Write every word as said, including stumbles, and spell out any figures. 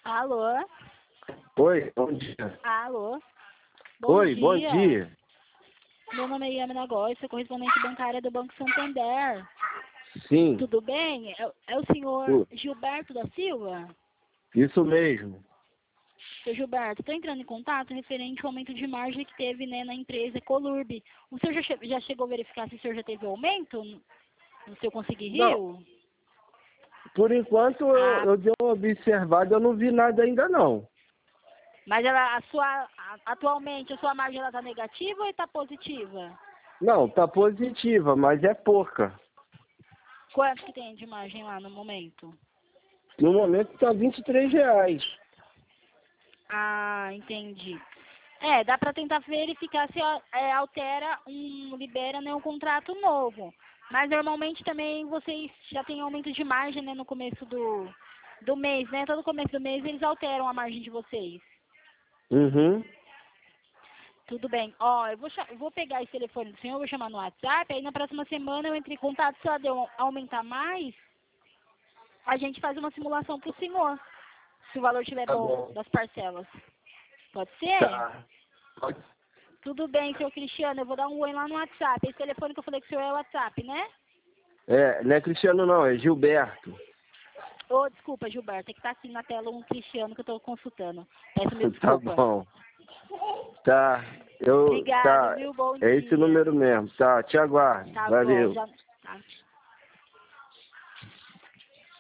Alô? Oi, bom dia. Alô? Bom Oi, dia. bom dia. Meu nome é Yamina Góes, sou correspondente bancária do Banco Santander. Sim, Tudo bem? É, é o senhor tu- Gilberto da Silva? isso mesmo. Seu Gilberto, estou entrando em contato referente ao aumento de margem que teve, né, na empresa Colurb. O senhor já, che já chegou a verificar se o senhor já teve aumento no no seu Conseguir Não, Rio? por enquanto eu, Ah, eu dei uma observada, eu não vi nada ainda não. mas ela, a sua, a- atualmente a sua margem está negativa ou está positiva? Não, tá positiva, mas é pouca. Quanto que tem de margem lá no momento? No momento tá vinte e três reais. Ah, entendi. É, dá para tentar verificar se é, altera um, libera, né, um contrato novo. Mas normalmente também vocês já têm aumento de margem, né, no começo do, do mês, né? Todo começo do mês eles alteram a margem de vocês. Uhum. Tudo bem. Ó, eu vou, cha- eu vou pegar esse telefone do senhor, vou chamar no WhatsApp, aí na próxima semana eu entre em contato, se ela deu, aumentar mais, a gente faz uma simulação pro senhor, se o valor estiver Tá bom bom. das parcelas. Pode ser? Tá. Pode- Tudo bem, seu Cristiano, eu vou dar um oi lá no WhatsApp. Esse telefone que eu falei que o senhor é o WhatsApp, né? É, não é Cristiano não, é Gilberto. Ô, desculpa, Gilberto, é que tá aqui na tela um Cristiano que eu tô consultando. Peço mil Tá desculpa. bom. Tá. Eu. Obrigado, Tá. viu? Bom É esse dia. número mesmo. Tá, te aguardo. Tá bom, Valeu. já... Tá.